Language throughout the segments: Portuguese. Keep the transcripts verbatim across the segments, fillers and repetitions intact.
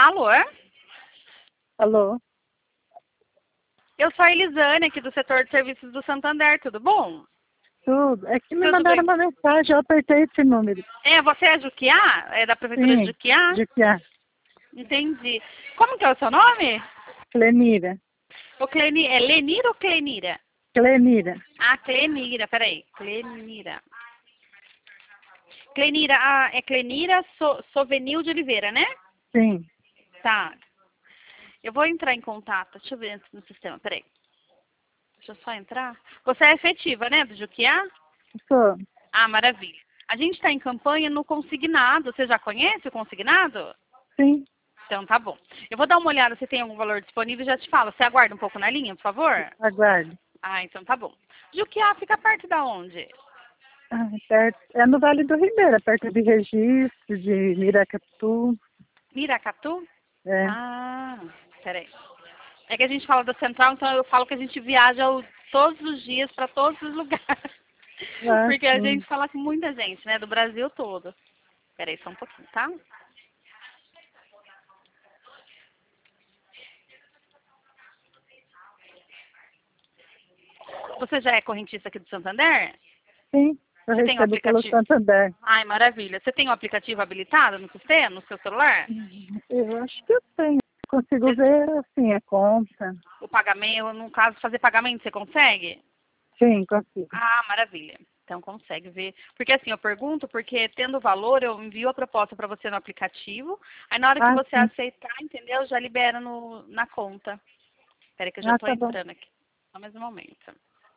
Alô? Alô? Eu sou a Elisane, aqui do setor de serviços do Santander, tudo bom? Tudo. É que me Tudo mandaram bem. uma mensagem, eu apertei esse número. É, você é Juquiá? É da prefeitura de Sim, Juquiá? de que é? Entendi. Como que é o seu nome? Clemira. O Cleni... É Lenira ou Clenira? Clemira. Ah, Clenira, peraí. Clenira. Clenira, ah, é Clenira so... Sovenil de Oliveira, né? Sim. Tá. Eu vou entrar em contato. Deixa eu ver no sistema, peraí. Deixa eu só entrar. Você é efetiva, né, do Juquiá? Sou. Ah, maravilha. A gente está em campanha no consignado. Você já conhece o consignado? Sim. Então tá bom. Eu vou dar uma olhada se tem algum valor disponível e já te falo. Você aguarda um pouco na linha, por favor? Aguarde. Ah, então tá bom. Juquiá fica perto da onde? Ah, perto, é no Vale do Ribeira, perto de Registro, de Miracatu. Miracatu? É. Ah, peraí. É que a gente fala da central, então eu falo que a gente viaja o- todos os dias para todos os lugares. Ah, Porque a sim. gente fala com muita gente, né? Do Brasil todo. Peraí, só um pouquinho, tá? Você já é correntista aqui do Santander? Sim. Eu Você tem o recebo pelo aplicativo? Santander. Ai, maravilha. Você tem o aplicativo habilitado no sistema, no seu celular? Eu acho que eu tenho. Consigo Você- ver, assim, a conta. O pagamento, no caso, fazer pagamento, você consegue? Sim, consigo. Ah, maravilha. Então consegue ver. Porque assim, eu pergunto, porque tendo valor, eu envio a proposta para você no aplicativo. Aí na hora que Ah, você sim. aceitar, entendeu? Já libera no, na conta. Espera que eu já Ah, estou tá bom. entrando aqui. Só mais um momento.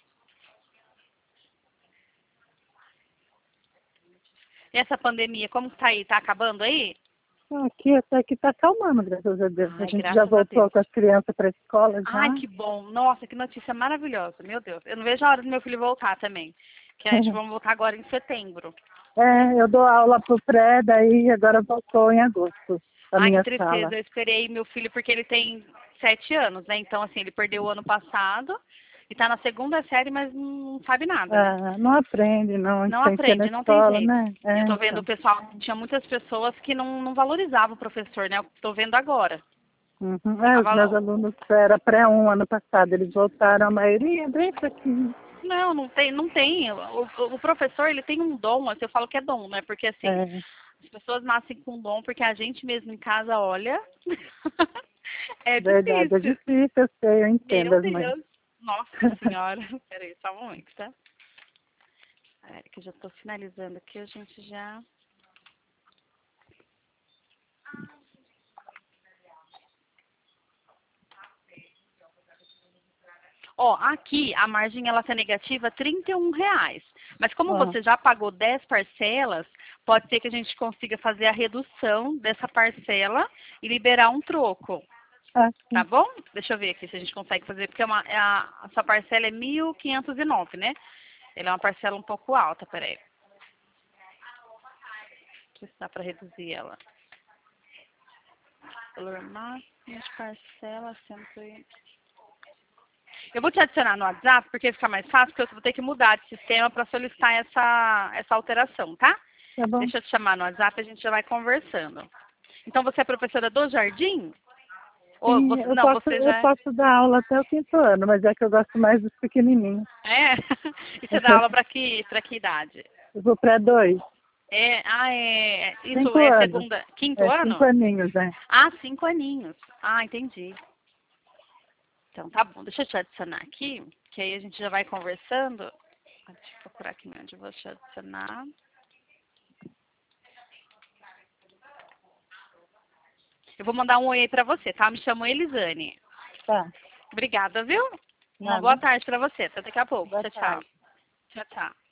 E essa pandemia, como que tá aí? Tá acabando aí? Aqui até que tá acalmando, graças a Deus. A Ai, gente já graças a voltou Deus. com as crianças para a escola Ai, já. que bom. Nossa, que notícia maravilhosa. Meu Deus. Eu não vejo a hora do meu filho voltar também. Que a gente vai voltar agora em setembro. É, eu dou aula pro pré, daí agora voltou em agosto a Ai, que minha tristeza. sala. Eu esperei meu filho porque ele tem sete anos, né? Então, assim, ele perdeu o ano passado e tá na segunda série, mas não sabe nada, né? Ah, não aprende, não, Não tem que ser na aprende, não tem escola, jeito. né? Eu É, tô vendo o então. pessoal, tinha muitas pessoas que não, não valorizavam o professor, né? Eu tô vendo agora. Uhum. É, A os meus valo- alunos era pré um ano passado, eles voltaram, a maioria bem fraquinho. Não, não tem, não tem. O, o- o professor, ele tem um dom, assim, eu falo que é dom, né? Porque, assim, É, as pessoas nascem com dom porque a gente mesmo em casa olha. É verdade, é difícil. difícil, eu sei, eu entendo Meu as mães. Deus. Nossa Senhora. Peraí, só um momento, tá? Peraí, que eu já tô finalizando aqui, a gente já... Ó, aqui a margem ela tá negativa trinta e um reais. Mas como Ó, você já pagou dez parcelas, pode ser que a gente consiga fazer a redução dessa parcela e liberar um troco. ah, Tá sim. bom? Deixa eu ver aqui se a gente consegue fazer, porque é uma- é a, a sua parcela é mil quinhentos e nove, né? Ela é uma parcela um pouco alta, peraí. Deixa eu ver se dá pra reduzir ela. Valor máximo de parcela, cento e... Eu vou te adicionar no WhatsApp, porque fica mais fácil, porque eu vou ter que mudar de sistema para solicitar essa, essa alteração, tá? Tá bom? Deixa eu te chamar no WhatsApp e a gente já vai conversando. Então, você é professora do Jardim? Ou Sim, você... eu Não, posso, você eu já é... posso dar aula até o quinto ano, mas é que eu gosto mais dos pequenininhos. É? E você dá aula para que, para que idade? Eu vou para dois, É, ah, é... Isso cinco é anos. segunda... Quinto É, cinco ano? aninhos, né? Ah, cinco aninhos. Ah, entendi. Então, tá bom. Deixa eu te adicionar aqui, que aí a gente já vai conversando. Ah, deixa eu procurar aqui onde eu vou te adicionar. Eu vou mandar um oi aí pra você, tá? Me chamo Elisane. Tá, Obrigada, viu? Uma boa nada. tarde pra você. Até daqui a pouco. Boa Tchau, tchau. tarde. Tchau, tchau.